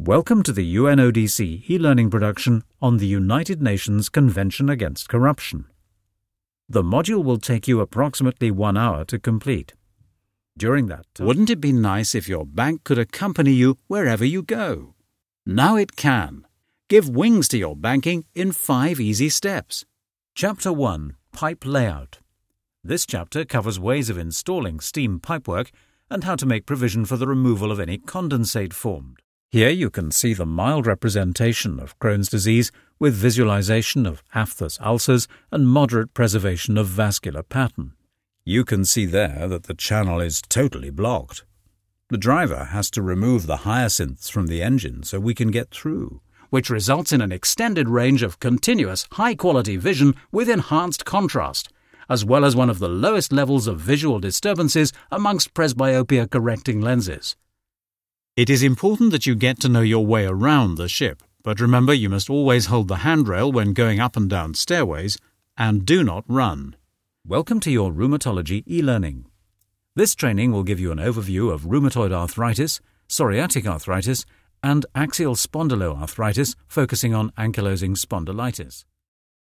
Welcome to the UNODC e-learning production on the United Nations Convention Against Corruption. The module will take you approximately 1 hour to complete. During that time, wouldn't it be nice if your bank could accompany you wherever you go? Now it can. Give wings to your banking in 5 easy steps. Chapter 1, Pipe Layout. This chapter covers ways of installing steam pipework and how to make provision for the removal of any condensate formed. Here you can see the mild representation of Crohn's disease with visualization of aphthous ulcers and moderate preservation of vascular pattern. You can see there that the channel is totally blocked. The driver has to remove the hyacinths from the engine so we can get through, which results in an extended range of continuous high-quality vision with enhanced contrast, as well as one of the lowest levels of visual disturbances amongst presbyopia-correcting lenses. It is important that you get to know your way around the ship, but remember you must always hold the handrail when going up and down stairways, and do not run. Welcome to your rheumatology e-learning. This training will give you an overview of rheumatoid arthritis, psoriatic arthritis, and axial spondyloarthritis, focusing on ankylosing spondylitis.